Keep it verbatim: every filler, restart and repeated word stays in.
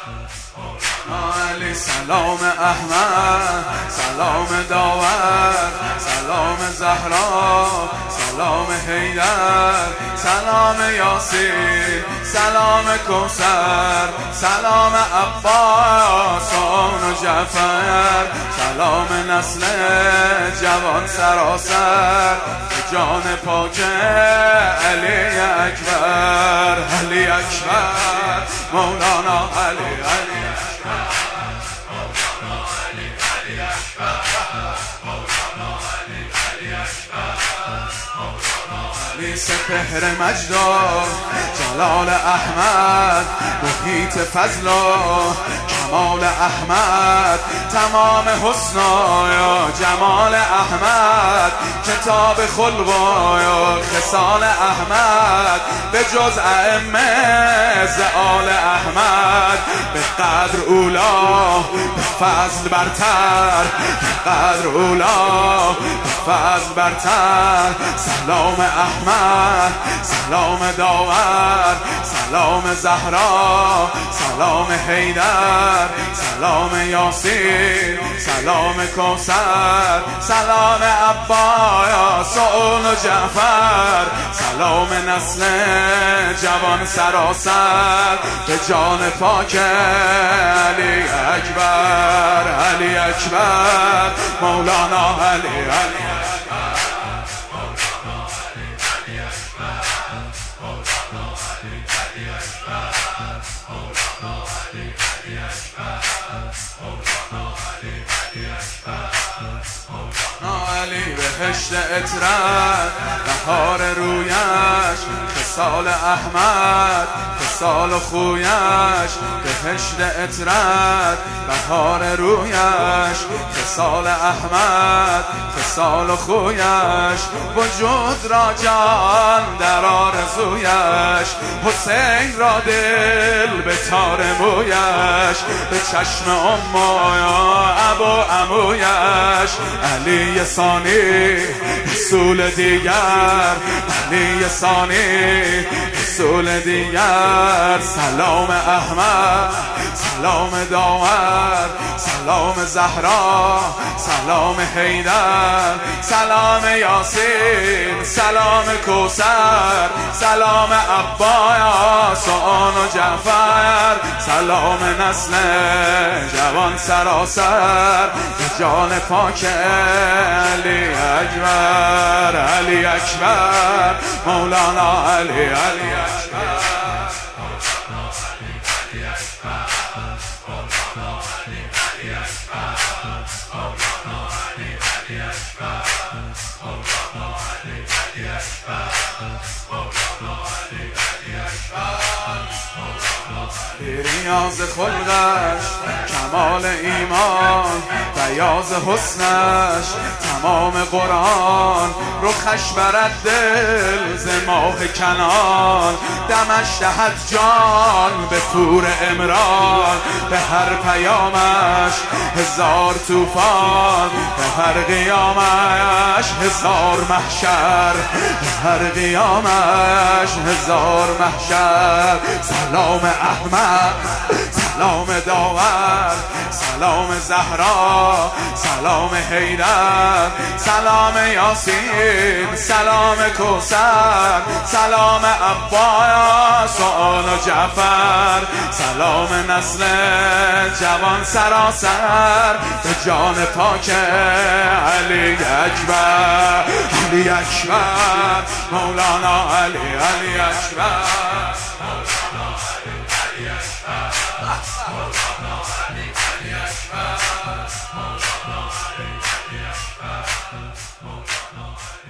علی سلام احمد، سلام داور، سلام زهرا، سلام حیدر، سلام یاسین، سلام کوثر، سلام عباس و جعفر، سلام نسل جوان سراسر جان پاک علی اکبر، علی اکبر مولانا علی علی علی سپهر مجدا جلال احمد، محیط فضل کمال احمد، تمام حسنا یا جمال احمد، کتاب خلق یا خصال احمد، به جز ائمه زآل احمد، به قدر اولا به فضل برتر، به قدر اولا به فضل برتر، سلام احمد، سلام داور، سلام زهرا، سلام حیدر، سلام یاسین، سلام کوثر، سلام عباس و جعفر، سلام نسل جوان سراسر به جان پاک علی اکبر، علی اکبر مولانا علی علی علی بهشت اطرت بهار رویش، خصال احمد خصال خویش، بهشت اطرت بهار رویش، خصال احمد خصال خویش، وجود را جان در آرزویش، حسین را دل به تار مویش، به چشم ام و ابو عمویش، علی ثانی رسول دیگر، علی ثانی رسول دیگر، سلام احمد، سلام داور، سلام زهرا، سلام حیدر، سلام یاسین، سلام کوثر، سلام عباس و جعفر، سلام نسل جوان سراسر به جان پاک علی اکبر، علی اکبر مولانا علی علی اکبر ریاض خلقش کمال ایمان، بیاض حسنش تمام قرآن، رخش برد دل ز ماه کنان، دمش دهد جان به پور عمران، به هر پیامش هزار طوفان، به هر قیامش هزار محشر، به هر قیامش هزار محشر، سلام احمد، سلام داور، سلام زهرا، سلام حیدر، سلام یاسین، سلام کوثر، سلام عباس و جعفر، سلام نسل جوان سراسر به جان پاک علی اکبر، علی اکبر مولانا علی علی اکبر مولانا علی علی اکبر.